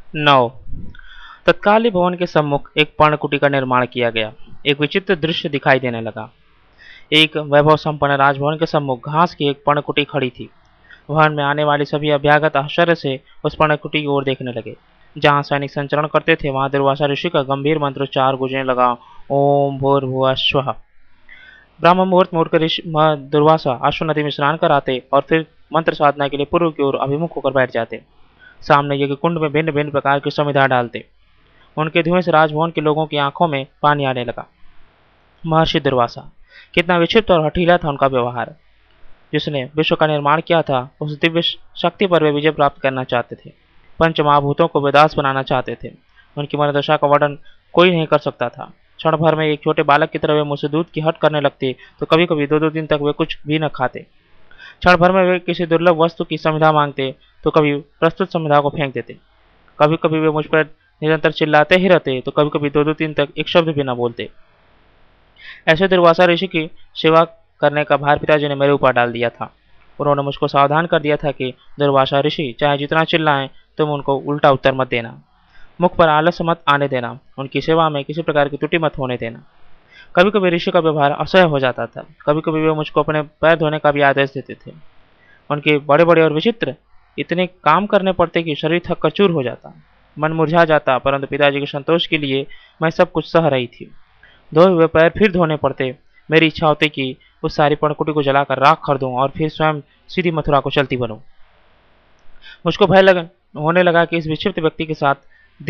9। तत्काल ही भवन के सम्मुख एक पर्णकुटी का निर्माण किया गया। एक विचित्र दृश्य दिखाई देने लगा। एक वैभव संपन्न राजभवन के सम्मुख घास की एक पर्णकुटी खड़ी थी। भवन में आने वाले सभी अभ्यागत आश्चर्य से उस पर्णकुटी की ओर देखने लगे। जहाँ सैनिक संचरण करते थे वहां दुर्वासा ऋषि का गंभीर मंत्रोच्चार गूंजने लगा। ओम भूर्भुवः स्वः। ब्राह्मण मुहूर्त में उठकर दुर्वासा अश्व नदी में स्नान कर आते और फिर मंत्र साधना के लिए पूर्व की ओर अभिमुख होकर बैठ जाते। सामने यज्ञ कुंड में भिन्न भिन्न प्रकार की समिधा डालते। उनके धुएं से राजभवन के लोगों की आंखों में पानी आने लगा। महर्षि दुर्वासा, कितना विक्षिप्त और हठीला था उनका व्यवहार। जिसने विश्व का निर्माण किया था उस दिव्य शक्ति पर वे विजय प्राप्त करना चाहते थे। पंच महाभूतों को वे दास बनाना चाहते थे। उनकी मनोदशा का वर्णन कोई नहीं कर सकता था। क्षण भर में एक छोटे बालक की तरह वे मुझसे दूध की हट करने लगते, तो कभी कभी दो दो दिन तक वे कुछ भी न खाते। क्षण भर में वे किसी दुर्लभ वस्तु की संविधा मांगते, तो कभी प्रस्तुत संविधा को फेंक देते। कभी कभी वे मुझ पर निरंतर चिल्लाते ही रहते, तो कभी कभी दो दो दिन तक एक शब्द भी न बोलते। ऐसे दुर्वासा ऋषि की सेवा करने का भार पिताजी ने मेरे ऊपर डाल दिया था। उन्होंने मुझको सावधान कर दिया था कि दुर्वासा ऋषि चाहे जितना चिल्लाएं तुम उनको उल्टा उत्तर मत देना, मुख पर आलस्य मत आने देना, उनकी सेवा में किसी प्रकार की त्रुटि मत होने देना। कभी कभी ऋषि का व्यवहार असह्य हो जाता था। कभी कभी वे मुझको अपने पैर धोने का भी आदेश देते थे। उनके बड़े बड़े और विचित्र इतने काम करने पड़ते कि शरीर थक कर चूर हो जाता, मन मुरझा जाता, परंतु पिताजी के संतोष के लिए मैं सब कुछ सह रही थी। धोए हुए पैर फिर धोने पड़ते। मेरी इच्छा होती कि उस सारी पर्णकुटी को जलाकर राख कर दूं और फिर स्वयं सीधी मथुरा को चलती बनूं। मुझको भय होने लगा कि इस विक्षिप्त व्यक्ति के साथ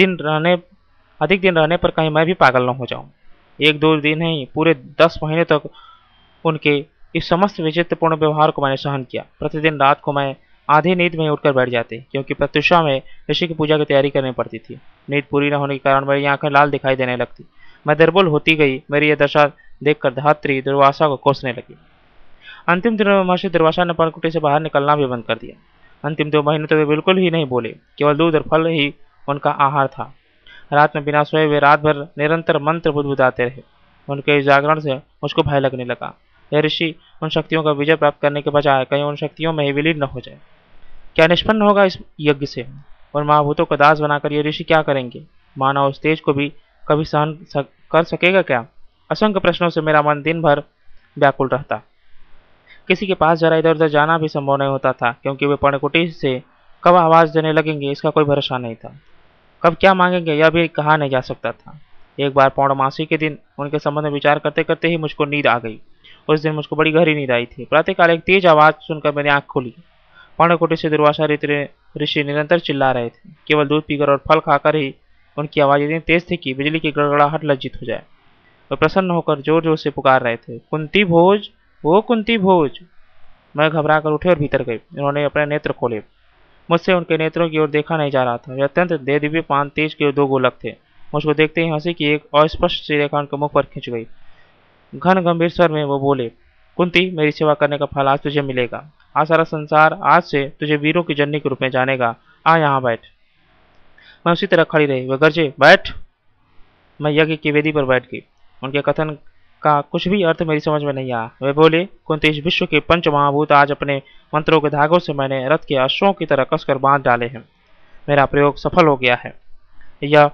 अधिक दिन रहने पर कहीं मैं भी पागल न हो जाऊं। एक दो दिन नहीं, पूरे 10 महीने तक उनके इस समस्त विचित्रपूर्ण व्यवहार को मैंने सहन किया। प्रतिदिन रात को मैं आधी नींद में ही उठकर बैठ जाते, क्योंकि प्रत्युषा में ऋषि की पूजा की तैयारी करनी पड़ती थी। नींद पूरी न होने के कारण मेरी आंखें लाल दिखाई देने लगती। मैं दुर्बल होती गई। मेरी यह दशा देखकर धात्री दुर्वासा को कोसने लगी। अंतिम दिनों में महर्षि दुर्वासा ने पर्णकुटी से बाहर निकलना भी बंद कर दिया। अंतिम 2 महीने तो वे बिल्कुल ही नहीं बोले, केवल दूध और फल ही उनका आहार था। रात में बिना सोए वे रात भर निरंतर मंत्र बुदबुदाते रहे। उनके इस जागरण से मुझको भय लगने लगा। यह ऋषि उन शक्तियों का विजय प्राप्त करने के बजाय कहीं उन शक्तियों में ही विलीन न हो जाए। क्या निष्पन्न होगा इस यज्ञ से? और महाभूतों को दास बनाकर ये ऋषि क्या करेंगे? मानव उस तेज को भी कभी कर सकेगा क्या? असंख्य प्रश्नों से मेरा मन दिन भर व्याकुल रहता। किसी के पास जरा इधर उधर जाना भी संभव नहीं होता था, क्योंकि वे पर्णकुटी से कब आवाज देने लगेंगे इसका कोई भरोसा नहीं था। कब क्या मांगेंगे यह भी कहा नहीं जा सकता था। एक बार पौर्णमासी के दिन उनके संबंध में विचार करते करते ही मुझको नींद आ गई। उस दिन मुझको बड़ी गहरी नींद आई थी। प्रातःकाल एक तेज आवाज सुनकर मेरी आंख खुली। पर्णकुटी से दुर्वासा ऋषि निरंतर चिल्ला रहे थे। केवल दूध पीकर और फल खाकर ही उनकी आवाज इतनी तेज थी कि बिजली की गड़गड़ाहट लज्जित हो जाए। वे प्रसन्न होकर जोर जोर से पुकार रहे थे, कुंती भोज, वो कुंती भोज। मैं घबरा कर उठे और भीतर गए। उन्होंने अपने नेत्र खोले। मुझसे उनके नेत्रों की ओर देखा नहीं जा रहा था। वे अत्यंत देदीप्यमान तेज के 2 गोलक थे। मुझको देखते ही हंसी की एक अस्पष्ट सी रेखा उनके मुख पर खिंच गई। घन गंभीर स्वर में वो बोले, कुंती, मेरी सेवा करने का फल आज तुझे मिलेगा। आज सारा संसार आज से तुझे वीरों की जननी के रूप में जानेगा। आ यहाँ बैठ। मैं उसी तरह खड़ी रही। वे गरजे, बैठ। मैं यज्ञ की वेदी पर बैठ गई। उनके कथन का कुछ भी अर्थ मेरी समझ में नहीं आया। वे बोले, कुंती, इस विश्व के पंच महाभूत आज अपने मंत्रों के धागों से मैंने रथ के अश्वों की तरह कसकर बांध डाले हैं। मेरा प्रयोग सफल हो गया है। यह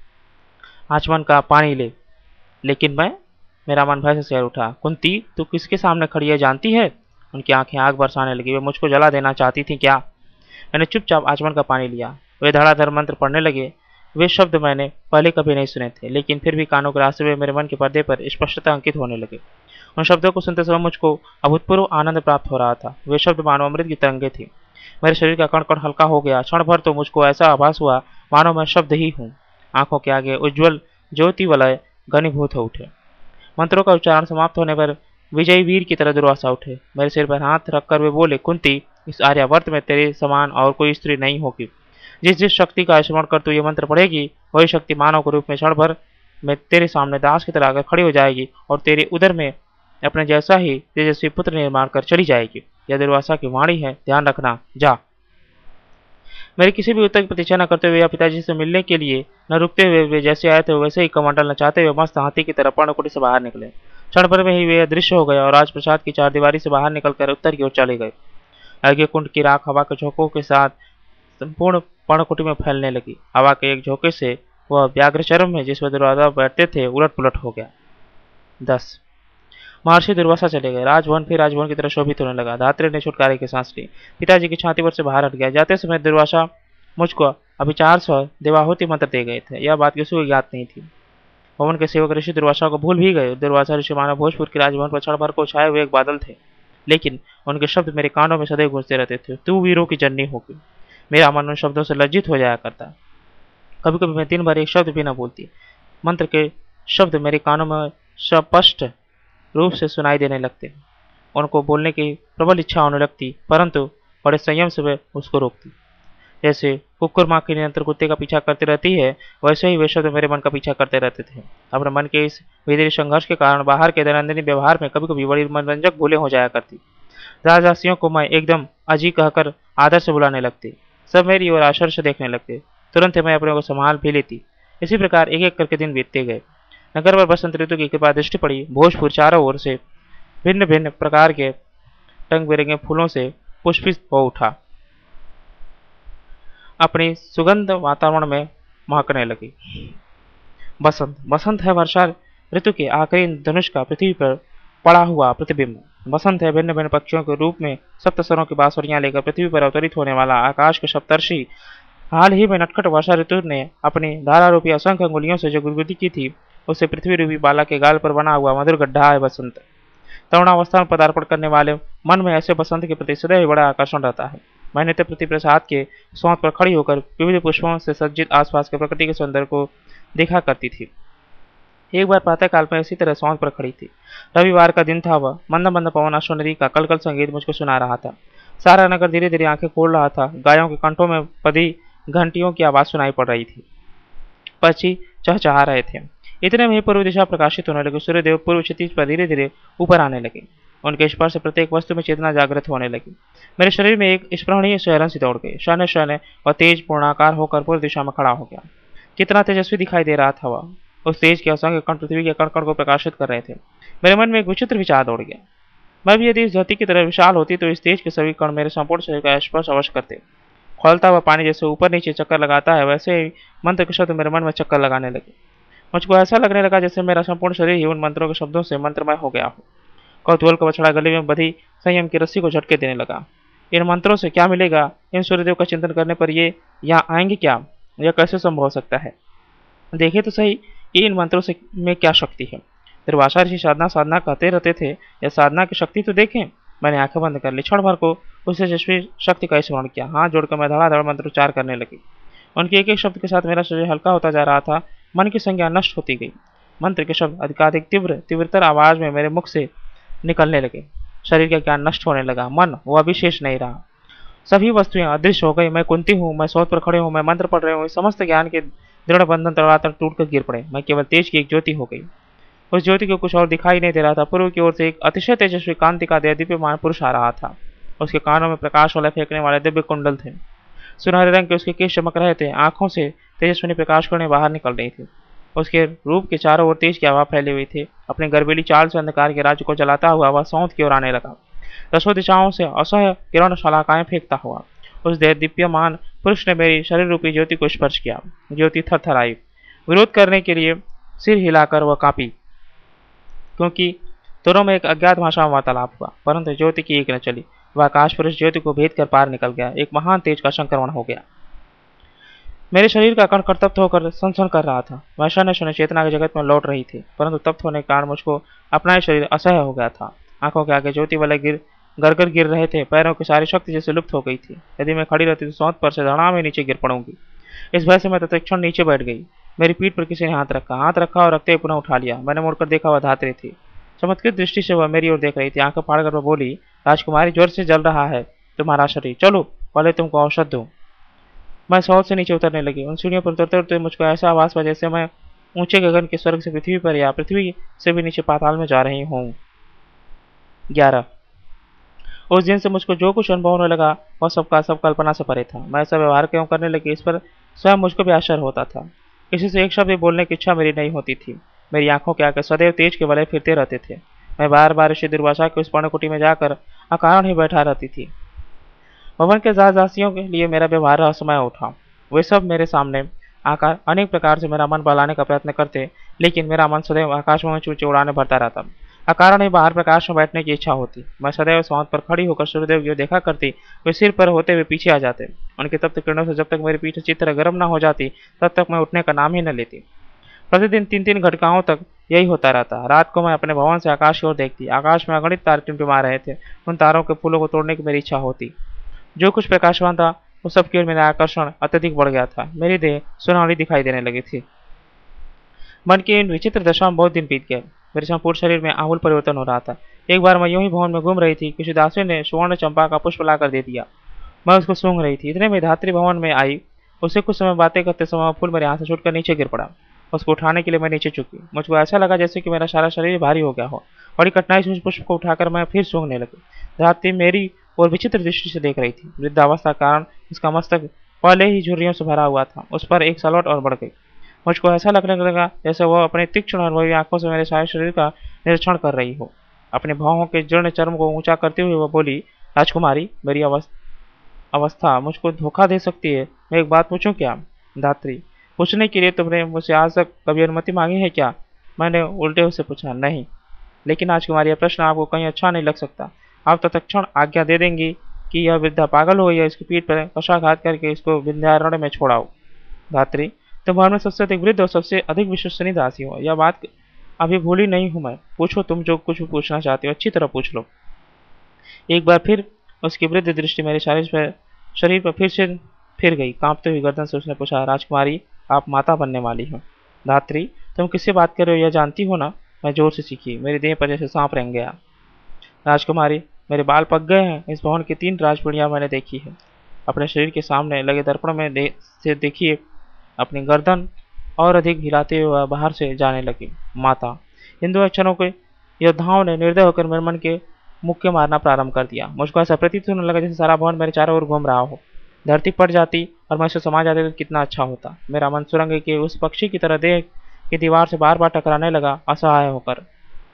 आचमन का पानी ले। लेकिन मेरा मन भय से सिर उठा। कुंती, तू किसके सामने खड़ी है जानती है? उनकी आंखें आग बरसाने लगी। वे मुझको जला देना चाहती थी क्या? मैंने चुपचाप आचमन का पानी लिया। वे धड़ाधड़ मंत्र पढ़ने लगे। वे शब्द मैंने पहले कभी नहीं सुने थे, लेकिन फिर भी कानों के रास्ते में मेरे मन के पर्दे पर स्पष्टता अंकित होने लगे। उन शब्दों को सुनते समय मुझको अभूतपूर्व आनंद प्राप्त हो रहा था। वे शब्द मानो अमृत की तरंगे थी। मेरे शरीर का कण कण हल्का हो गया। क्षण भर तो मुझको ऐसा आभास हुआ मानो मैं शब्द ही हूँ। आंखों के आगे उज्ज्वल ज्योति वलय घनीभूत हो उठे। मंत्रों का उच्चारण समाप्त होने पर विजयी वीर की तरह दुर्वासा उठे। मेरे सिर पर हाथ रखकर वे बोले, कुंती, इस आर्यावर्त में तेरे समान और कोई स्त्री नहीं होगी। जिस जिस शक्ति का स्मरण कर तू ये मंत्र पढ़ेगी, वही शक्ति मानव के रूप में क्षण भर में तेरे सामने दास की तरह आकर खड़ी हो जाएगी और तेरे उदर में अपने जैसा ही तेजस्वी पुत्र निर्माण कर चली जाएगी। यह दुर्वासा की वाणी है, ध्यान रखना। जा। मेरे किसी भी उत्तर की प्रतीक्षा न करते हुए या पिताजी से मिलने के लिए न रुकते हुए वे जैसे आए थे वैसे ही कमंडल नचाते हुए मस्त हाथी की तरह पर्णकुटी से बाहर निकले। क्षण भर में ही वे अदृश्य हो गए और राजप्रसाद की 4 दीवारी से बाहर निकलकर उत्तर की ओर चले गए। यज्ञ कुंड की राख हवा के झोंकों के साथ संपूर्ण पर्णकुटी में फैलने लगी। हवा के एक झोंके से वह व्याघ्रचर्म में जिसमें दुर्वासा बैठते थे उलट पुलट हो गया। 10 महर्षि दुर्वासा चले गए। राजभवन फिर राजभवन की तरह शोभित होने लगा। धात्री ने छुटकारे की सांस ली। पिताजी की छाती पर से बाहर हट गया। जाते समय दुर्वासा मुझको अभी 400 देवाहुति मंत्र दे गए थे। यह बात किसी को ज्ञात नहीं थी। भवन के सेवक ऋषि दुर्वासा को भूल भी गए। दुर्वासा ऋषि मानव भोजपुर के राजभवन पर क्षण भर को छाए हुए एक बादल थे, लेकिन उनके शब्द मेरे कानों में सदैव गूंजते रहते थे। तू वीरों की जननी होगी। मेरा मन उन शब्दों से लज्जित हो जाया करता। कभी कभी मैं दिन भर एक शब्द भी न बोलती। मंत्र के शब्द मेरे कानों में स्पष्ट रूप से सुनाई देने लगते। उनको बोलने की प्रबल इच्छा होने लगती, परंतु बड़े संयम से वे उसको रोकती। जैसे कुकुर माँ के निरंतर कुत्ते का पीछा करती रहती है, वैसे ही वे शब्द मेरे मन का पीछा करते रहते थे। अपने मन के इस भीतरी संघर्ष के कारण बाहर के दैनंदिन व्यवहार में कभी कभी बड़ी मनोरंजक भूलें हो जाया करती। राजदासियों को मैं एकदम अजी कहकर आदर से बुलाने लगती। सब मेरी ओर आश्चर्य से देखने लगते। तुरंत ही मैं अपने को संभाल भी लेती। इसी प्रकार एक एक करके दिन बीतते गए। नगर पर बसंत ऋतु की कृपा दृष्टि पड़ी। भोजपुर चारों ओर से भिन्न भिन्न प्रकार के रंग बिरंगे फूलों से पुष्पित हो उठा, अपनी सुगंध वातावरण में महकने लगी। बसंत बसंत है वर्षा ऋतु के आखिरी धनुष का पृथ्वी पर पड़ा हुआ प्रतिबिंब। बसंत है भिन्न भिन्न पक्षियों के रूप में सप्त स्वरों की बांसुरियां लेकर पृथ्वी पर अवतरित होने वाला आकाश के सप्तर्षि। हाल ही में नटखट वर्षा ऋतु ने अपनी धारा रूपी असंख्य अंगुलियों से जो गुदगुदी की थी, उससे पृथ्वी रूपी बाला के गाल पर बना हुआ मधुर गड्ढा है बसंत। तरुणावस्था में पदार्पण करने वाले मन में ऐसे बसंत के प्रति सदैव बड़ा आकर्षण रहता है। मैं नित्य प्रति प्रसाद के सौंत पर खड़ी होकर विविध पुष्पों से सज्जित आसपास के प्रकृति के सौंदर्य को देखा करती थी। एक बार प्रातःकाल में इसी तरह सौंत पर खड़ी थी। रविवार का दिन था। वह मंद मंद पवन अश्वनदी का कलकल संगीत मुझको सुना रहा था। सारा नगर धीरे धीरे आंखें खोल रहा था। गायों के कंठों में पदी घंटियों की आवाज सुनाई पड़ रही थी। पक्षी चहचहा रहे थे। इतने में पूर्व दिशा प्रकाशित होने लगी। सूर्यदेव पूर्व क्षितिज पर धीरे धीरे ऊपर आने लगे। उनके स्पर्श से प्रत्येक वस्तु में चेतना जागृत होने लगी। मेरे शरीर में एक स्पृहणीय शहरन सी दौड़ गई। शने शने और तेज पूर्णाकार होकर पूर्व दिशा में खड़ा हो गया। कितना तेजस्वी दिखाई दे रहा था वह। उस तेज के असंख्य कण पृथ्वी के कण कण को प्रकाशित कर रहे थे। मेरे मन में एक विचित्र विचार दौड़ गया। मैं भी यदि इस धरती की तरह विशाल होती तो इस तेज के सभी कण मेरे संपूर्ण शरीर का स्पर्श अवश्य करते। खोलता हुआ पानी जैसे ऊपर नीचे चक्कर लगाता है, वैसे ही मंत्र के शब्द मेरे मन में चक्कर लगाने लगे। मुझको ऐसा लगने लगा जैसे मेरा संपूर्ण शरीर ही उन मंत्रों के शब्दों से मंत्रमय हो गया हो। कौतूहल का बछड़ा गले में बधी संयम की रस्सी को झटके देने लगा। इन मंत्रों से क्या मिलेगा? इन सूर्यदेव का चिंतन करने पर ये यहाँ आएंगे क्या? यह कैसे संभव हो सकता है? देखे तो सही कि इन मंत्रों से में क्या शक्ति है। दुर्वासा ऋषि साधना साधना कहते रहते थे, यह साधना की शक्ति तो देखें। मैंने आंखें बंद कर ली। क्षण भर को उस तेजस्वी शक्ति का स्मरण किया। हाथ जोड़कर मैं धड़ाधड़ मंत्रोच्चार करने लगी। उनके एक एक शब्द के साथ मेरा शरीर हल्का होता जा रहा था। मन की संज्ञा नष्ट होती गई। मंत्र के शब्द अधिकाधिक तीव्रतर आवाज में मेरे मुख से निकलने लगे। शरीर का ज्ञान नष्ट होने लगा। मन वो अभी शेष नहीं रहा। सभी वस्तुएं अदृश्य हो गई। मैं कुंती हूँ, मैं सौत पर खड़े हूँ, मैं मंत्र पढ़ रहे हूँ। समस्त ज्ञान के दृढ़ बंधन तड़ातड़ टूटकर गिर पड़े। मैं केवल तेज की एक ज्योति हो गई। उस ज्योति को कुछ और दिखाई नहीं दे रहा था। पूर्व की ओर से एक अतिशय तेजस्वी कांति का दीप्यमान पुरुष आ रहा था। उसके कानों में प्रकाश वाले फेंकने वाले दिव्य कुंडल थे। सुनहरे रंग के उसके केश चमक रहे थे। आंखों से तेजस्विनी प्रकाश करने बाहर निकल रही थी। उसके रूप के चारों ओर तेज की हवा फैली हुई थी। अपने गर्भीली चाल से अंधकार के राज्य को जलाता हुआ वह सौंत की ओर आने लगा। दसों दिशाओं से असह्य किरण शलाकाएं फेंकता हुआ उस दीप्यमान पुरुष ने मेरी शरीर रूपी ज्योति को स्पर्श किया। ज्योति थरथराई। विरोध करने के लिए सिर हिलाकर वह कांपी, क्योंकि दोनों में एक अज्ञात भाषा में वार्तालाप हुआ, परंतु ज्योति की एक न चली। वह आकाश पुरुष ज्योति को भेद कर पार निकल गया। एक महान तेज का संक्रमण हो गया। मेरे शरीर का कण कर्तप्त होकर सनसन कर रहा था। वह शून्य शून्य चेतना के जगत में लौट रही थी, परंतु तप्त होने के कारण मुझको अपना ही शरीर असह्य हो गया था। आंखों के आगे ज्योति वाले गरगर गिर रहे थे। पैरों की सारी शक्ति जैसे लुप्त हो गई थी। यदि मैं खड़ी रहती तो सौंत पर से धड़ाम में नीचे गिर पड़ूंगी। इस भय से मैं तत्क्षण नीचे बैठ गई। मेरी पीठ पर किसी ने हाथ रखा और रखते ही पुनः उठा लिया। मैंने मुड़कर देखा, वह धात्री थी। चमत्कृत दृष्टि से वह मेरी ओर देख रही थी। आंखें फाड़कर वह बोली, राजकुमारी, जोर से जल रहा है तुम्हारा शरीर, चलो पहले तुमको औषध दूं। मैं सौत से नीचे उतरने लगी। उन सीढ़ियों पर उतरते उतरते मुझको ऐसा आभास हुआ जैसे मैं ऊंचे गगन के स्वर्ग से पृथ्वी पर या पृथ्वी से भी नीचे पाताल में जा रही हूँ। 11 उस दिन से मुझको जो कुछ अनुभव होने लगा वह सबका सब कल्पना से परे था। मैं ऐसा व्यवहार क्यों करने लगी, इस पर स्वयं मुझको भी आश्चर्य होता था। किसी से एक शब्द भी बोलने की इच्छा मेरी नहीं होती थी। मेरी आंखों के आगे सदैव तेज के वलय फिरते रहते थे। मैं बार बार ऋषि दुर्वासा के उस पर्णकुटी में जाकर अकारण ही बैठा रहती थी। भवन के दासियों के लिए मेरा व्यवहार रहस्यमय उठा। वे सब मेरे सामने आकर अनेक प्रकार से मेरा मन बहलाने का प्रयत्न करते, लेकिन मेरा मन सदैव आकाश में ऊंचे उड़ाने भरता रहता। अकारण ही बाहर प्रकाश में बैठने की इच्छा होती। मैं सदैव स्वांत पर खड़ी होकर सूर्यदेव की ओर देखा करती। वे सिर पर होते हुए पीछे आ जाते। उनकी तप्त किरणों से जब तक मेरी पीठ अच्छी तरह गर्म न हो जाती, तब तक मैं उठने का नाम ही न लेती। प्रतिदिन 3-3 घटकाओं तक यही होता रहता। रात को मैं अपने भवन से आकाश की ओर देखती। आकाश में अगणित तारे टिमटिमा रहे थे। उन तारों के फूलों को तोड़ने की मेरी इच्छा होती। जो कुछ प्रकाशवान था, उस सब की ओर मेरा आकर्षण अत्यधिक बढ़ गया था। मेरी देह सुनहरी दिखाई देने लगी थी। मन की इन विचित्र दशा में बहुत दिन बीत गए। मेरे संपूर्ण शरीर में आमूल परिवर्तन हो रहा था। एक बार मैं यूं ही भवन में घूम रही थी, किसी दासी ने सुवर्ण चंपा का पुष्प लाकर दे दिया। मैं उसको सूंघ रही थी, इतने में धात्री भवन में आई। उससे कुछ समय बातें करते समय फूल मेरे हाथ से छूटकर नीचे गिर पड़ा। उसको उठाने के लिए मैं नीचे झुकी। मुझको ऐसा लगा जैसे कि मेरा सारा शरीर भारी हो गया हो। बड़ी कठिनाई से उस पुष्प को उठाकर मैं फिर सूंघने लगी। धात्री मेरी और विचित्र दृष्टि से देख रही थी। वृद्धावस्था के कारण उसका मस्तक पहले ही झुर्रियों से भरा हुआ था। उस पर एक सलवट और बढ़ गई। मुझको ऐसा लगने लगा जैसे वह अपने तीक्ष्ण और भव्य आंखों से मेरे सारे शरीर का निरीक्षण कर रही हो। अपने भावों के जीर्ण चर्म को ऊंचा करते हुए वह बोली, राजकुमारी, मेरी अवस्था मुझको धोखा दे सकती है। मैं एक बात पूछूं क्या? धात्री, पूछने के लिए तुमने मुझसे आज तक कभी अनुमति मांगी है क्या? मैंने उल्टे उससे पूछा, नहीं। लेकिन राजकुमारी, यह प्रश्न आपको कहीं अच्छा नहीं लग सकता। आप तत्क्षण आज्ञा दे देंगी कि यह वृद्धा पागल हो या इसकी पीठ पर कशाघात करके इसको विंध्यारण्य में छोड़ाओ। धात्री, तुम भवन में सबसे अधिक वृद्ध और सबसे अधिक विश्वसनीय दासी हो। यह बात अभी भूली नहीं हूं मैं। पूछो, तुम जो कुछ भी पूछना चाहते हो, अच्छी तरह पूछ लो। एक बार फिर उसकी वृद्ध दृष्टि मेरे शरीर पर फिर से फिर गई। कांपते हुई गर्दन से उसने पूछा, राजकुमारी, आप माता बनने वाली हो। धात्री, तुम किससे बात कर रहे हो यह जानती हो ना? मैं जोर से चीखी। मेरे देह पर जैसे सांप रेंग गया। राजकुमारी, मेरे बाल पक गए हैं। इस भवन की 3 राजपीढ़ियां मैंने देखी है। अपने शरीर के सामने लगे दर्पण में से देखिए। अपनी गर्दन और अधिक हिलाते हुए बाहर से जाने लगी। माता। इन 2 अक्षरों के योद्धाओं ने निर्दय होकर मेरे मन के मुक्के मारना प्रारंभ कर दिया। मुझको ऐसा प्रतीत होने लगा जैसे सारा भवन मेरे चारों ओर घूम रहा हो। धरती पड़ जाती और मैं उसे समा जाती तो कितना अच्छा होता। मेरा मन सुरंग के उस पक्षी की तरह देह की दीवार से बार बार टकराने लगा, असहाय होकर।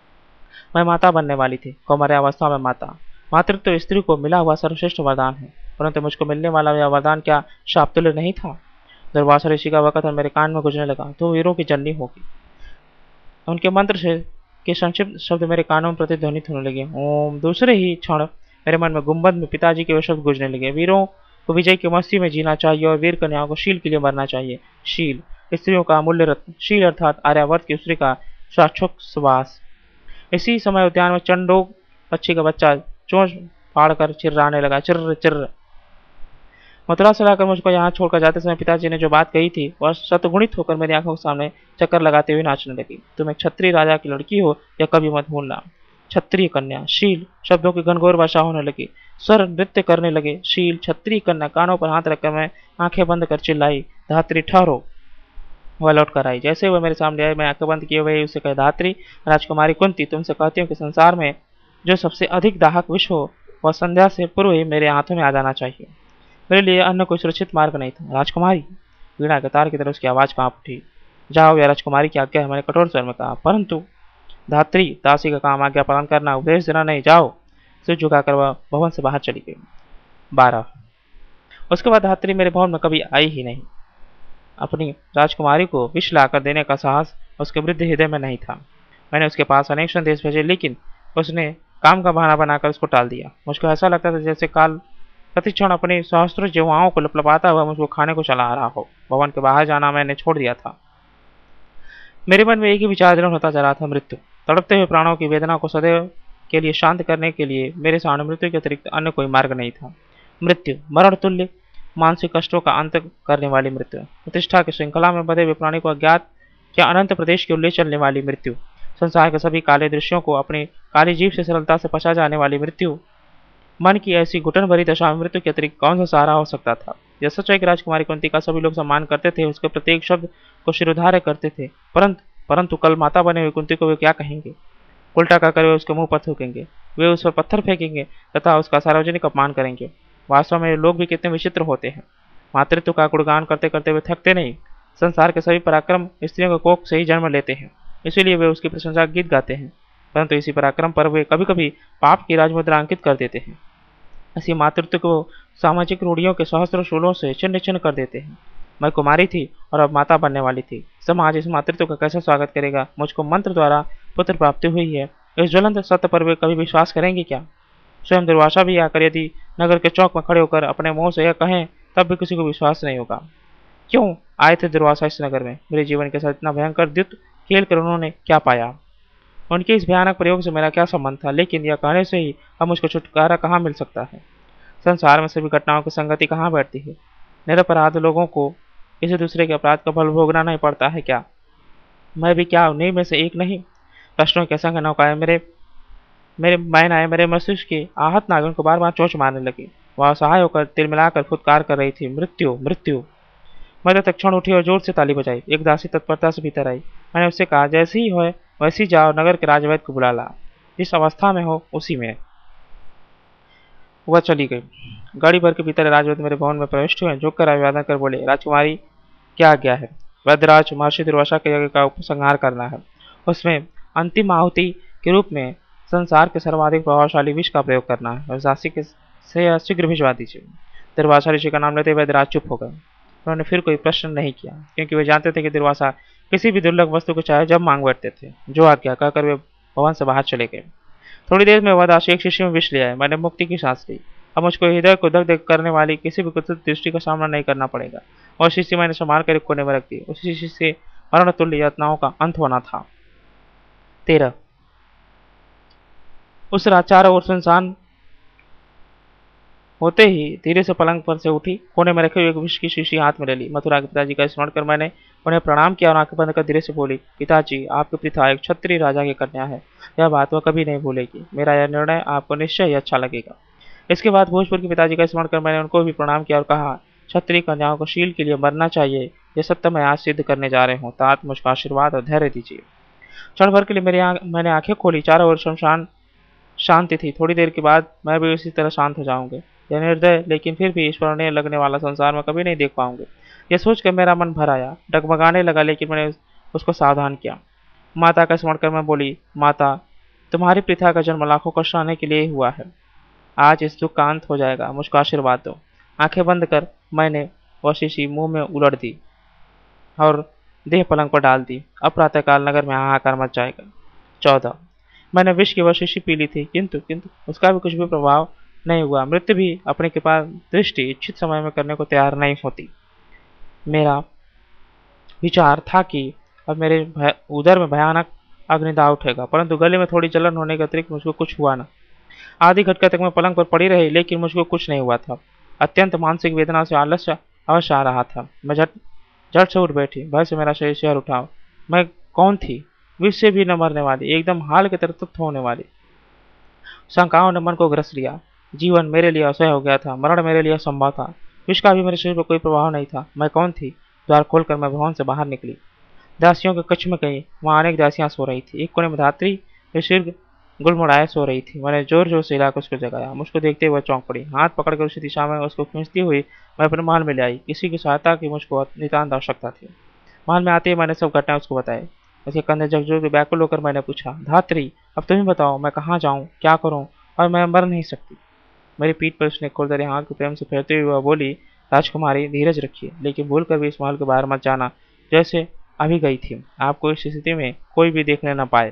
मैं माता बनने वाली थी, कौमार्यावस्था में माता। मातृत्व तो स्त्री को मिला हुआ सर्वश्रेष्ठ वरदान है, परंतु मुझको मिलने वाला यह वरदान क्या शापतुल्य नहीं था? दुर्वासा ऋषि का वक़्त मेरे कान में गुजरने लगा तो वीरों की जननी होगी। उनके मंत्र से के संक्षिप्त शब्द मेरे कानों में प्रतिध्वनित होने लगे। ओम। दूसरे ही क्षण मेरे मन में गुंबद में पिताजी के वे शब्द गूंजने लगे, वीरों को विजय की मस्ती में जीना चाहिए और वीर कन्याओं को शील के लिए मरना चाहिए। शील, स्त्रियों का अमूल्य रत्न। शील अर्थात आर्यावर्त की स्त्री का श्वासोच्छ्वास। इसी समय उद्यान में चंडोक पक्षी का बच्चा चोंच फाड़कर चिर्राने लगा, चिर्र चिर्र। मथुरा से लाकर मुझको यहाँ छोड़कर जाते समय पिताजी ने जो बात कही थी वह शतगुणित होकर मेरी आंखों के सामने चक्कर लगाते हुए नाचने लगी। तुम एक क्षत्रिय राजा की लड़की हो, यह कभी मत भूलना। क्षत्रिय कन्या। शील। शब्दों की घनघोर वर्षा होने लगी। स्वर नृत्य करने लगे। शील, क्षत्रिय कन्या। कानों पर हाथ रखकर मैं आंखें बंद कर चिल्लाई, धात्री ठहरो। वह लौट कर आई। जैसे वह मेरे सामने आई, मैं आंखें बंद किए हुए उसे कहा, धात्री, राजकुमारी कुंती, तुमसे कहती हूँ कि संसार में जो सबसे अधिक दाहक विष हो वह संध्या से पूर्व ही मेरे हाथों में आ जाना चाहिए। मेरे लिए अन्य कोई सुरक्षित मार्ग नहीं था। राजकुमारी। वीणा के तार की तरह उसकी आवाज कांप उठी। जाओ, या राजकुमारी की आज्ञा है, मैंने कठोर स्वर में कहा। परंतु धात्री, दासी का काम आज्ञा पालन करना, उपदेश देना नहीं। जाओ। सिर झुकाकर वह भवन से बाहर चली गई। 12। उसके बाद धात्री मेरे भवन में कभी आई ही नहीं। अपनी राजकुमारी को विष लाकर देने का साहस उसके वृद्ध हृदय में नहीं था। मैंने उसके पास अनेक संदेश भेजे, लेकिन उसने काम का बहाना बनाकर उसको टाल दिया। मुझको ऐसा लगता था जैसे काल प्रतिक्षण अपनी सहस्त्र जीवाओं को लपलपाता हुआ मुझको खाने को चला आ रहा हो। भवन के बाहर जाना मैंने छोड़ दिया था। मेरे मन में एक ही विचार दृढ़ होता जा रहा था, मृत्यु। तड़पते हुए प्राणों की वेदना को सदैव के लिए शांत करने के लिए मेरे सामने मृत्यु के अतिरिक्त अन्य कोई मार्ग नहीं था। मृत्यु, मरण तुल्य मानसिक कष्टों का अंत करने वाली मृत्यु। प्रतिष्ठा की श्रृंखला में बधे हुए प्राणी को अज्ञात या अनंत प्रदेश की ओर ले चलने वाली मृत्यु। संसार के सभी काले दृश्यों को अपनी काली जीभ से सरलता से पचा जाने वाली मृत्यु। मन की ऐसी घुटन भरी दशा में मृत्यु के अतिरिक्त कौन सा सहारा हो सकता था? यह सच है कि राजकुमारी कुंती का सभी लोग सम्मान करते थे, उसके प्रत्येक शब्द को शिरोधार्य करते थे, परंतु कल माता बने हुए कुंती को वे क्या कहेंगे? उल्टा कहकर वे उसके मुंह पर थूकेंगे, वे उस पर पत्थर फेंकेंगे तथा उसका सार्वजनिक अपमान करेंगे। वास्तव में लोग भी कितने विचित्र होते हैं। मातृत्व का गुणगान करते करते वे थकते नहीं। संसार के सभी पराक्रम स्त्रियों के कोख से ही जन्म लेते हैं, इसीलिए वे उसकी प्रशंसा गीत गाते हैं। परंतु इसी पराक्रम पर वे कभी कभी पाप की राजमुद्रा अंकित कर देते हैं। ऐसी मातृत्व को सामाजिक रूढ़ियों के सहस्त्र शूलों से छिन्न छिन्न कर देते हैं। मैं कुमारी थी और अब माता बनने वाली थी। समाज इस मातृत्व का कैसे स्वागत करेगा? मुझको मंत्र द्वारा पुत्र प्राप्ति हुई है, इस ज्वलंत सत्य पर वे कभी विश्वास करेंगे क्या? स्वयं दुर्वासा भी आकर यदि नगर के चौक में खड़े होकर अपने मुंह से यह कहें, तब भी किसी को विश्वास नहीं होगा। क्यों आए थे दुर्वासा इस नगर में? मेरे जीवन के साथ इतना भयंकर द्युत खेल कर उन्होंने क्या पाया? उनके इस भयानक प्रयोग से मेरा क्या संबंध था? लेकिन यह कहने से ही अब मुझको छुटकारा कहाँ मिल सकता है? संसार में सभी घटनाओं की संगति कहाँ बैठती है? निरपराध लोगों को किसी दूसरे के अपराध का फल भोगना नहीं पड़ता है क्या? मैं भी क्या उन्हीं में से एक नहीं? प्रश्नों के संग नौकाएं मेरे मेरे मैन आए मेरे मस्तिष्क की आहत नागिन को बार बार चोंच मारने लगी। वह असहाय होकर तिल मिलाकर फुटकार कर रही थी, मृत्यु मृत्यु। मैं तत्क्षण उठी और जोर से ताली बजाई। एक दासी तत्परता से भीतर आई। मैंने उससे कहा, जैसी ही हो वैसी जाओ, नगर के राजवैद्य को बुला ला, जिस अवस्था में हो उसी में। वह चली गई। गाड़ी भर के भीतर राजवैद्य मेरे भवन में प्रविष्ट हुए। झुककर अभिवादन कर बोले, राजकुमारी क्या आज्ञा है? वैद्यराज महर्षि दुर्वासा के यज्ञ का उपसंहार करना है, उसमें अंतिम आहुति के रूप में संसार के सर्वाधिक प्रभावशाली विष का प्रयोग करना है, और दासी के से शीघ्र भिजवा दीजिए। दुर्वासा ऋषि का नाम लेते वैद्यराज चुप हो गए। उन्होंने फिर कोई प्रश्न नहीं किया, क्योंकि वे जानते थे कि दुर्वासा किसी भी दुर्लभ वस्तु को चाहे जब मांग बैठते थे। जो आज्ञा कहकर वे भवन से बाहर चले गए। थोड़ी देर में वह दासी एक शीशी में विष ले आए। मैंने मुक्ति की सांस ली। अब मुझको हृदय को दग्ध करने वाली किसी भी कुत्सित दृष्टि का सामना नहीं करना पड़ेगा। और शीशी मैंने संभाल कर एक कोने में रख दी। उसी शीशी से मरण तुल्य यातनाओं का अंत होना था। 13। उस रात चारों ओर सुनसान होते ही धीरे से पलंग पर से उठी, कोने में रखे हुए एक विष की शीशी हाथ में ले ली। मथुरा के पिताजी का स्मरण कर मैंने उन्हें प्रणाम किया और आंखें बंद कर धीरे से बोली, पिताजी, आपकी पिता एक क्षत्रिय राजा की कन्या है। यह बात वह कभी नहीं भूलेगी। मेरा यह निर्णय आपको निश्चय ही अच्छा लगेगा। इसके बाद भोजपुर के पिताजी का स्मरण कर मैंने उनको भी प्रणाम किया और कहा, क्षत्रिय कन्याओं को शील के लिए मरना चाहिए, यह सत्य मैं आज सिद्ध करने जा रहे हूँ। तात मुझको आशीर्वाद और धैर्य दीजिए। क्षण भर के लिए मैंने आंखें खोली। चारों ओर शमशान शांति थी। थोड़ी देर के बाद मैं भी उसी तरह शांत हो जाऊंगे। यह निर्दय लेकिन फिर भी ईश्वरणीय लगने वाला संसार में कभी नहीं देख पाऊंगे। यह सोचकर मेरा मन भर आया, डगमगाने लगा, लेकिन मैंने उसको सावधान किया। माता का स्मरण कर मैं बोली, माता, तुम्हारी पिता का जन्म लाखों कष्ट सहने के लिए हुआ है। आज इस दुख का अंत हो जाएगा, मुझको आशीर्वाद दो। आंखें बंद कर मैंने वह शीशी मुंह में उलट दी और देह पलंग पर डाल दी। अब प्रातःकाल नगर में हाहाकार मच जाएगा। 14। मैंने विष की वह शीशी पी ली थी, किंतु उसका भी कुछ भी प्रभाव नहीं हुआ। मृत्यु भी अपनी कृपा दृष्टि इच्छित समय में करने को तैयार नहीं होती। मेरा विचार था कि अब मेरे उदर में भयानक अग्निदाह उठेगा, परंतु गले में थोड़ी जलन होने के अतिरिक्त मुझको कुछ हुआ न। आधी घंटे तक मैं पलंग पर पड़ी रही, लेकिन मुझको कुछ नहीं हुआ था। अत्यंत मानसिक वेदना से आलस्य अवश्य आ रहा था। मैं झट से उठ बैठी। भय से मेरा शरीर सिहर उठा। मैं कौन थी? विष से भी न मरने वाली, एकदम हाल की तरह तृप्त होने वाली। शंकाओं ने मन को ग्रस लिया। जीवन मेरे लिए असह्य हो गया था, मरण मेरे लिए असंभव था। विष का भी मेरे शरीर पर कोई प्रभाव नहीं था। मैं कौन थी? द्वार खोलकर मैं भवन से बाहर निकली। दासियों के कक्ष में गई। वहां अनेक दासियां सो रही थी। एक कोने में धात्री सिर गुलमुड़ाए सो रही थी। मैंने जोर जोर से हिलाकर उसको जगाया। मुझको देखते हुए चौंक पड़ी। हाथ पकड़कर उसी दिशा में उसको खींचती हुई मैं अपने महल में ले आई। किसी की सहायता की मुझको नितांत आवश्यकता थी। महल में आते ही मैंने सब घटनाएं उसको बताई। उसके कंधे झकझोर के व्याकुल होकर मैंने पूछा, धात्री, अब तुम ही बताओ, मैं कहाँ जाऊँ, क्या करूँ, और मैं मर नहीं सकती। मेरी पीठ पर उसने खुरदरे हाथ को प्रेम से फेरते हुए वह बोली, राजकुमारी, धीरज रखिए, लेकिन भूल कर भी इस महल के बाहर मत जाना जैसे अभी गई थी। आपको इस स्थिति में कोई भी देखने न पाए।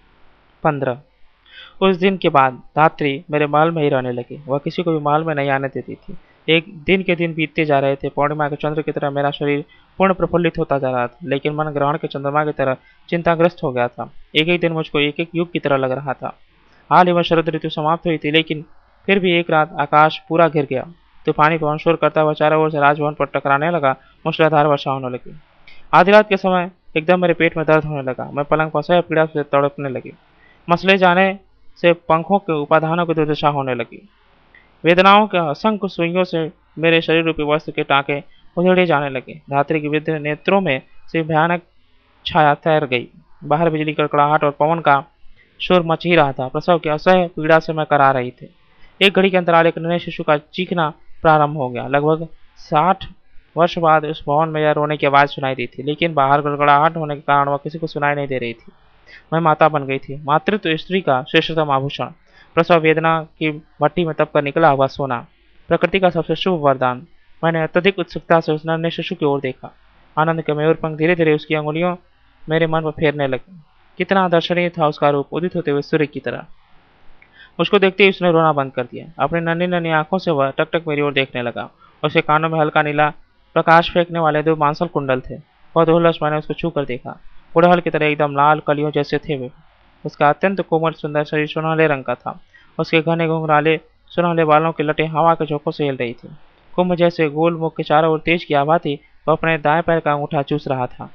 15। उस दिन के बाद धात्री मेरे महल में ही रहने लगी। वह किसी को भी महल में नहीं आने देती थी। एक दिन के दिन बीतते जा रहे थे। पूर्णिमा के चंद्र की तरह मेरा शरीर पूर्ण प्रफुल्लित होता जा रहा था, लेकिन मन ग्रहण के चंद्रमा की तरह चिंताग्रस्त हो गया था। एक एक दिन मुझको एक एक युग की तरह लग रहा था। हाल ही में शरद ऋतु समाप्त हुई थी, लेकिन फिर भी एक रात आकाश पूरा घिर गया। तूफानी पवन शोर करता हुआ चारों ओर से राजभवन पर टकराने लगा। मूसलाधार वर्षा होने लगी। आधी रात के समय एकदम मेरे पेट में दर्द होने लगा। मैं पलंग पर असह्य पीड़ा से तड़पने लगी। मसले जाने से पंखों के उपादानों की दुर्दशा होने लगी। वेदनाओं के असंख्य सुइयों से मेरे शरीर रूपी वस्त्र के टाँके उधेड़े जाने लगे। धात्री की विद्ध नेत्रों में से भयानक छाया तैर गई। बाहर बिजली कड़कड़ाहट और पवन का शोर मच ही रहा था। प्रसव की असह्य पीड़ा से मैं करा रही थी। एक घड़ी के अंतराल एक नए शिशु का चीखना प्रारंभ हो गया। लगभग 60 वर्ष बाद उस भवन में यह रोने की आवाज सुनाई दी थी, लेकिन बाहर गड़गड़ाहट होने के कारण वह किसी को सुनाई नहीं दे रही थी। मैं माता बन गई थी। मातृत्व स्त्री का श्रेष्ठतम आभूषण। प्रसव वेदना की भट्टी में तप कर निकला हुआ सोना। प्रकृति का सबसे शुभ वरदान। मैंने अत्यधिक उत्सुकता से उस नन्हे शिशु की ओर देखा। आनंद के मयूर पंख धीरे धीरे उसकी अंगुलियों मेरे मन पर फेरने लगे। कितना दर्शनीय था उसका रूप, उदित होते हुए सूर्य की तरह। मुझको देखते ही उसने रोना बंद कर दिया। अपनी नन्ही नन्ही आंखों से वह टक टक मेरी ओर देखने लगा। उसके कानों में हल्का नीला प्रकाश फेंकने वाले 2 मांसल कुंडल थे। बहुत हुलस मैंने उसको छू कर देखा। गुड़हल की तरह एकदम लाल कलियों जैसे थे वे। उसका अत्यंत कोमल सुंदर शरीर सुनहले रंग का था। उसके घने घुंघराले सुनहले बालों की लटें हवा के झोंकों से हिल रही थी। कुंभ जैसे गोल मुख के चारों ओर तेज की आभा थी। वह अपने दाएं पैर का अंगूठा चूस रहा था।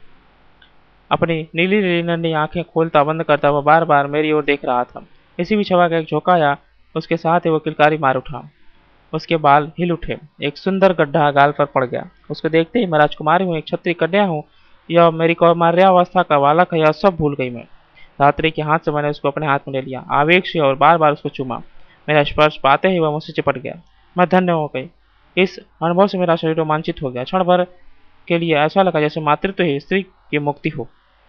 अपनी नीली नीली नन्ही आंखें खोलता बंद करता वह बार बार मेरी ओर देख रहा था। इसी बीच हवा का एक झोंका आया, उसके साथ ही वो किलकारी मार उठा। उसके बाल हिल उठे। एक सुंदर गड्ढा गाल पर पड़ गया। उसको देखते ही मैं राजकुमारी हूँ, एक क्षत्रिय कन्या हूँ, यह मेरी कौमार्यावस्था का बालक है, यह सब भूल गई मैं। धात्री के हाथ से मैंने उसको अपने हाथ में ले लिया, आवेग से, और बार बार उसको चूमा। मेरा स्पर्श पाते ही वह मुझसे चिपट गया। मैं धन्य हो गई। इस अनुभव से मेरा शरीर रोमांचित हो गया। क्षण भर के लिए ऐसा लगा जैसे मातृत्व ही स्त्री की मुक्ति हो।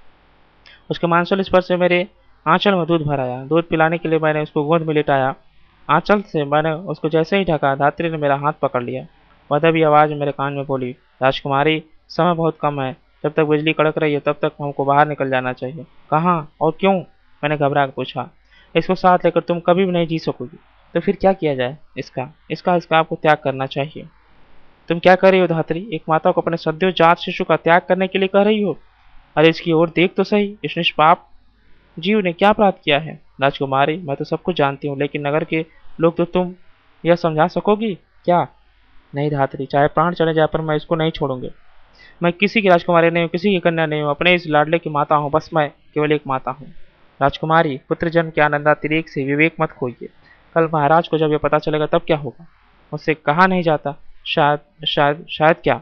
उसके मांसल स्पर्श से मेरे आंचल में दूध भर आया। दूध पिलाने के लिए मैंने उसको गोद में लिटाया। आंचल से मैंने उसको जैसे ही ढका, धात्री ने मेरा हाथ पकड़ लिया। वह दबी आवाज मेरे कान में बोली, राजकुमारी, समय बहुत कम है। जब तक बिजली कड़क रही है तब तक हमको बाहर निकल जाना चाहिए। कहाँ और क्यों? मैंने घबरा कर पूछा। इसको साथ लेकर तुम कभी भी नहीं जी सकोगी। तो फिर क्या किया जाए? इसका इसका इसका आपको त्याग करना चाहिए। तुम क्या कर रही हो धात्री? एक माता को अपने सद्योजात शिशु का त्याग करने के लिए कह रही हो? अरे इसकी ओर देख तो सही, इस निष्पाप जीव ने क्या अपराध किया है? राजकुमारी, मैं तो सब कुछ जानती हूँ, लेकिन नगर के लोग तो तुम यह समझा सकोगी क्या? नहीं धात्री, चाहे प्राण चले जाए पर मैं इसको नहीं छोड़ूंगी। मैं किसी की राजकुमारी नहीं हूँ, किसी की कन्या नहीं हूँ, अपने इस लाडले की माता हूँ। बस मैं केवल एक माता हूँ। राजकुमारी, पुत्र जन्म के आनंदातिरेक से विवेक मत खोइए। कल महाराज को जब यह पता चलेगा तब क्या होगा? मुझसे कहा नहीं जाता। शायद शायद शायद क्या?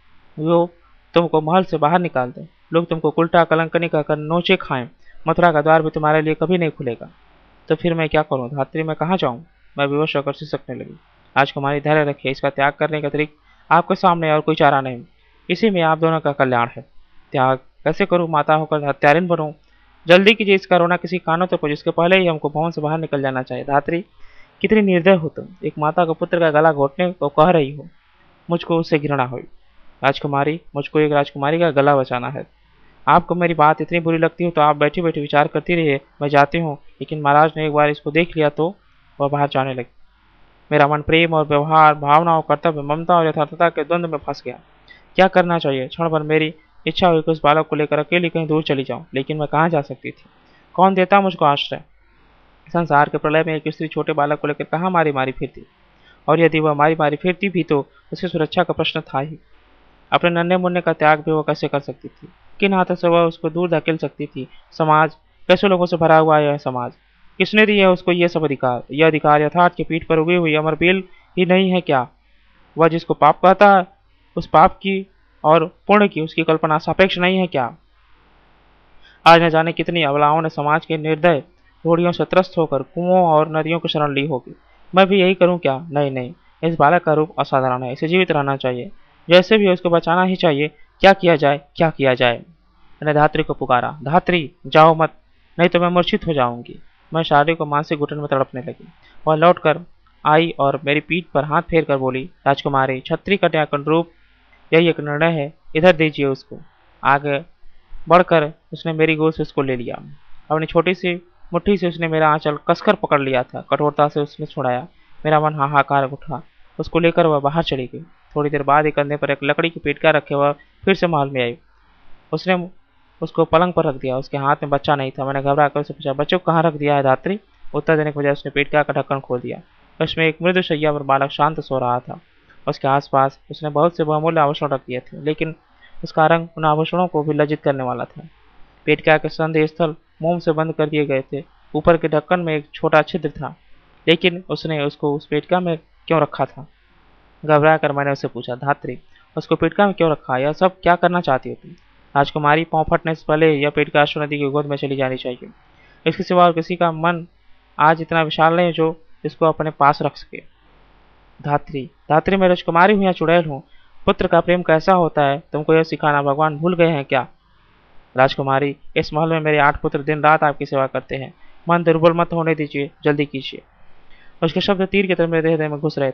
वो तुमको महल से बाहर निकाल दे। लोग तुमको उल्टा कलंकनी कहकर नोचे खाएं। मथुरा का द्वार भी तुम्हारे लिए कभी नहीं खुलेगा। तो फिर मैं क्या करूं धात्री? मैं कहाँ जाऊं? मैं विवश होकर सिसकने लगी। राजकुमारी, धैर्य रखिए, इसका त्याग करने के अतिरिक्त आपके सामने और कोई चारा नहीं। इसी में आप दोनों का कल्याण है। त्याग कैसे करूं? माता होकर हत्यारिन बनूं? जल्दी कीजिए, इसका रोना किसी कानों तक पहुंचे, इसके पहले ही हमको भवन से बाहर निकल जाना चाहिए। धात्री, कितनी निर्दय हो तुम! एक माता को पुत्र का गला घोटने को कह रही हो। मुझको उससे घृणा हुई। राजकुमारी, मुझको एक राजकुमारी का गला बचाना है। आपको मेरी बात इतनी बुरी लगती हो तो आप बैठी बैठी विचार करती रहिए, मैं जाती हूँ। लेकिन महाराज ने एक बार इसको देख लिया तो वह बाहर जाने लगी। मेरा मन प्रेम और व्यवहार, भावनाओं, कर्तव्य, ममता और यथार्थता के द्वंद्व में फंस गया। क्या करना चाहिए? क्षण भर मेरी इच्छा हुई कि उस बालक को लेकर अकेली कहीं दूर चली जाऊं, लेकिन मैं कहाँ जा सकती थी? कौन देता मुझको आश्रय? संसार के प्रलय में एक स्त्री छोटे बालक को लेकर कहाँ मारी मारी फिरती, और यदि वह मारी मारी फिरती भी तो उसकी सुरक्षा का प्रश्न था ही। अपने नन्हे मुन्ने का त्याग भी वह कैसे कर सकती थी? किन हाथों से वह उसको दूर धकेल सकती थी? समाज, कैसे लोगों से भरा हुआ है यह समाज? किसने दिया उसको ये सब अधिकार? यह अधिकार यथार्थ की पीठ पर उगी हुई अमर बेल ही नहीं है क्या? वह जिसको पाप कहता है, उस पाप की और पुण्य की उसकी कल्पना सापेक्ष नहीं है क्या? आज न जाने कितनी अबलाओं ने समाज के निर्दय रूढ़ियों से त्रस्त होकर कुओं और नदियों की शरण ली होगी। मैं भी यही करूं क्या? नहीं नहीं, इस बालक का रूप असाधारण है, इसे जीवित रहना चाहिए। जैसे भी हो उसको बचाना ही चाहिए। क्या किया जाए? क्या किया जाए? मैंने धात्री को पुकारा। धात्री, जाओ मत, नहीं तो मैं मूर्छित हो जाऊंगी। मैं शारीरिक और मानसिक घुटन में तड़पने लगी। वह लौट कर आई और मेरी पीठ पर हाथ फेर कर बोली, राजकुमारी, छत्री कन्या का रूप यही एक निर्णय है, इधर दीजिए उसको। आगे बढ़कर उसने मेरी गोद से उसको ले लिया। अपनी छोटी सी मुट्ठी से उसने मेरा आंचल कसकर पकड़ लिया था। कठोरता से उसने छुड़ाया। मेरा मन हाहाकार उठा। उसको लेकर वह बाहर चली गई। थोड़ी देर बाद एक कंधे पर एक लकड़ी की पेटिका रखे वह फिर से महल में आई। उसने उसको पलंग पर रख दिया। उसके हाथ में बच्चा नहीं था। मैंने घबरा कर उससे पूछा, बच्चे को कहाँ रख दिया है धात्री? उत्तर देने के बजाय उसने पेटिका का ढक्कन खोल दिया। उसमें एक मृदु शैया पर बालक शांत सो रहा था। उसके आसपास उसने बहुत से बहुमूल्य आभूषण रख दिए थे, लेकिन उसका रंग उन आभूषणों को भी लज्जित करने वाला था। पेटिका के संधि स्थल मोम से बंद कर दिए गए थे। ऊपर के ढक्कन में एक छोटा छिद्र था, लेकिन उसने उसको उस पेटिका में क्यों रखा था? घबरा कर मैंने उससे पूछा, धात्री, उसको पेटिका में क्यों रखा? यह सब क्या करना चाहती हो तुम? राजकुमारी, पाँव फटने से पहले यह पेटिका अश्व नदी की गोद में चली जानी चाहिए। इसके सिवा और किसी का मन आज इतना विशाल नहीं जो इसको अपने पास रख सके। धात्री, धात्री, मैं राजकुमारी हूँ या चुड़ैल हूँ? पुत्र का प्रेम कैसा होता है तुमको यह सिखाना भगवान भूल गए हैं क्या? राजकुमारी, इस महल में मेरे 8 पुत्र दिन रात आपकी सेवा करते हैं। मन दुर्बल मत होने दीजिए, जल्दी कीजिए। उसके शब्द तीर की तरह मेरे हृदय में घुस रहे थे।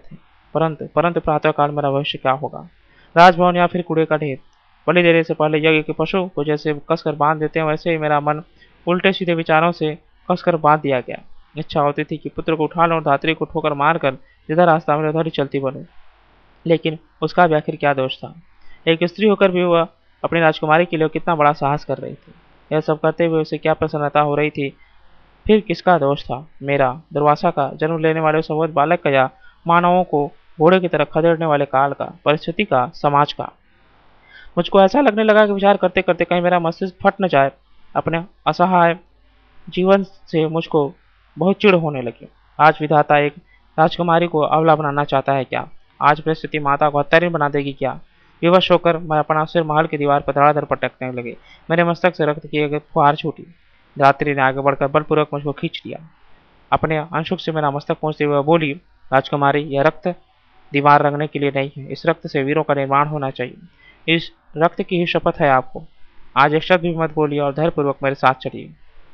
परंतु परंतु प्रातःकाल मेरा भविष्य क्या होगा? राजभवन या फिर कूड़े का ढेर? बलि देने से पहले यज्ञ के पशु को जैसे कसकर बांध देते हैं, वैसे ही मेरा मन उल्टे सीधे विचारों से कसकर बांध दिया गया। इच्छा होती थी कि पुत्र को उठा लूं और धात्री को ठोकर मारकर जिधर रास्ता मिले उधर ही चलती बनूं, लेकिन उसका भी आखिर क्या दोष था? एक स्त्री होकर भी वह अपनी राजकुमारी के लिए कितना बड़ा साहस कर रही थी। यह सब करते हुए उसे क्या प्रसन्नता हो रही थी? फिर किसका दोष था? मेरा, दुर्वासा का, जन्म लेने वाले उस अबोध बालक का, या मानवों को घोड़े की तरह खदेड़ने वाले काल का, परिस्थिति का, समाज का? मुझको ऐसा लगने लगा कि विचार करते करते कहीं मेरा मस्तिष्क फट न जाए। अपने असहाय जीवन से मुझको बहुत चिढ़ होने लगी। आज विधाता एक राजकुमारी को अबला बनाना चाहता है क्या? आज परिस्थिति माता को हत्यारी बना देगी क्या? विवश होकर मैं अपना सिर महल की दीवार पर धड़ाधड़ पटकने लगे। मेरे मस्तक से रक्त की एक फुहार छूटी। धात्री ने आगे बढ़कर बलपूर्वक मुझको खींच लिया। अपने अंशुक से मेरा मस्तक पहुंचते हुए बोली, राजकुमारी, यह रक्त दीवार रंगने के लिए नहीं है। इस रक्त से वीरों का निर्माण होना चाहिए। इस रक्त की ही शपथ है आपको। आज एक शब्द भी मत बोलिए और धैर्यपूर्वक मेरे साथ चलिए।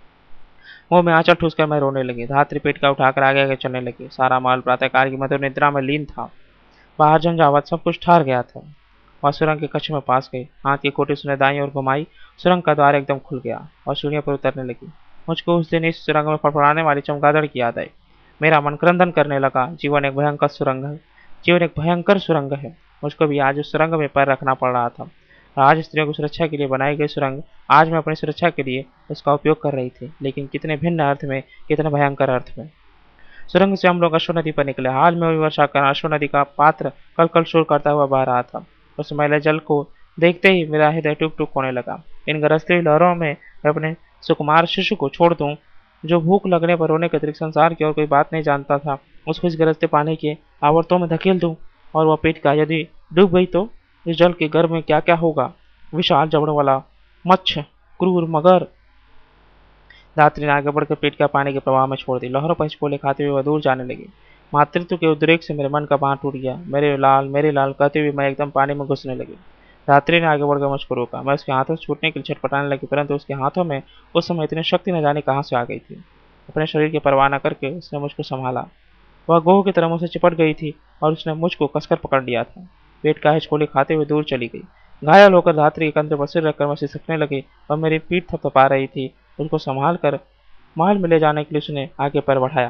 मुंह में आंचल ठूसकर मैं रोने लगी। धात्री पेट का उठाकर आगे आगे चलने लगी। सारा महल प्रातःकाल की मधुर निद्रा में लीन था। बाहर झंझावात सब कुछ ठहर गया था। वह सुरंग के कक्ष में पास गई। हाथ की कोटी उसने दाईं ओर घुमाई। सुरंग का द्वार एकदम खुल गया और सीढ़ियों पर उतरने लगी। मुझको उस दिन इस सुरंग में फड़फड़ाने वाली चमगादड़ की याद आई। मेरा मन क्रंदन करने लगा। जीवन एक भयंकर सुरंग है। जीवन एक भयंकर सुरंग है। मुझको भी आज उस सुरंग में पैर रखना पड़ रहा था। आज स्त्रियों की सुरक्षा के लिए बनाई गई सुरंग, आज मैं अपनी सुरक्षा के लिए उसका उपयोग कर रही थी, लेकिन कितने भिन्न अर्थ में, कितने भयंकर अर्थ में। सुरंग से हम लोग अश्व नदी पर निकले। हाल में हुई वर्षा का अश्व नदी का पात्र कल कल शोर करता हुआ बह रहा था। उस मैले जल को देखते ही मेरा हृदय टुक टुक होने लगा। इन गरजती लहरों में मैं अपने सुकुमार शिशु को छोड़ दूं, जो भूख लगने पर रोने के अतिरिक्त संसार की और कोई बात नहीं जानता था, उसको इस गरजते पानी के आवर्तों में धकेल दूं, और वह पेट का यदि डूब गई तो इस जल के गर्भ में क्या क्या होगा? विशाल जबड़ों वाला मत्स्य, क्रूर मगर। धात्री ने आगे बढ़कर पेट का पानी के प्रवाह में छोड़ दी। लहरों पर हिचकोले खाते हुए वह दूर जाने लगी। मातृत्व के उद्रेक से मेरे मन का बांध टूट गया। मेरे लाल कहते हुए मैं एकदम पानी में घुसने लगी। धात्री ने आगे बढ़कर मुझको रोका। मैं उसके हाथों से छूटने के लिए छटपटाने लगी, परंतु उसके हाथों में उस समय इतनी शक्ति न जाने कहाँ से आ गई थी। अपने शरीर की परवाह न करके उसने मुझको संभाला। वह गोह की तरह मुझसे चिपट गई थी और उसने मुझको कसकर पकड़ लिया था। पेट का हिचकोले खाते हुए दूर चली गई। घायल होकर धात्री के कंधे पर सिर रखकर मैं सिसकने लगी और मेरी पीठ थपथपा रही थी। उसको संभाल कर महल में ले जाने के लिए उसने आगे पैर बढ़ाया।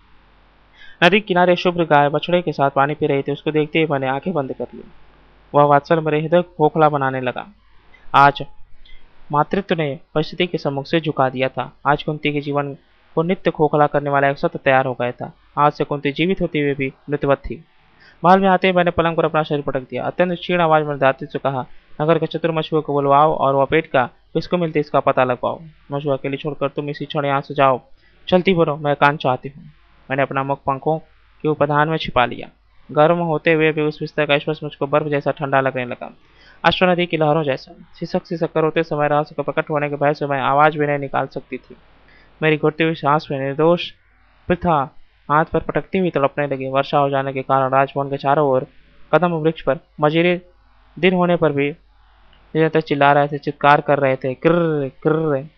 नदी किनारे शुभ्र गाय बछड़े के साथ पानी पी रही थी। उसको देखते ही मैंने आंखें बंद कर ली। वह वात्सल मेरे हृदय को खोखला बनाने लगा। आज मातृत्व ने परिस्थिति के सम्मुख से झुका दिया था। आज कुंती के जीवन को नित्य खोखला करने वाला एक सत्य तैयार हो गया था। आज से कुंती जीवित होती हुए भी मृतवत थी। महल में आते ही मैंने पलंग पर अपना शरीर पटक दिया। अत्यंत क्षीण आवाज में धात्री से कहा, नगर के चतुर मछुओं को बुलवाओ और वह पेट का किसको मिलते इसका पता लगवाओ। मछुआ अकेली छोड़कर तुम इसी क्षण यहाँ से जाओ। चलती बनो, मैं कान चाहती हूँ। मैंने अपना मुख पंखों के उपधान में छिपा लिया। गर्म होते हुए भी उस बिस्तर का स्पर्श मुझको बर्फ जैसा ठंडा लगने लगा, अश्व नदी की लहरों जैसा। सिसक सिसक कर होते समय रहस्य का प्रकट होने के भय से मैं आवाज भी नहीं निकाल सकती थी। मेरी घुटती हुई सांस में निर्दोष पृथा हाथ पर पटकती हुई तड़पने लगी। वर्षा हो जाने के कारण राजभवन के चारों ओर कदम वृक्ष पर मजीरे दिन होने पर भी निरंतर चिल्ला रहे थे, चित्कार कर रहे थे, किर्र किर्र।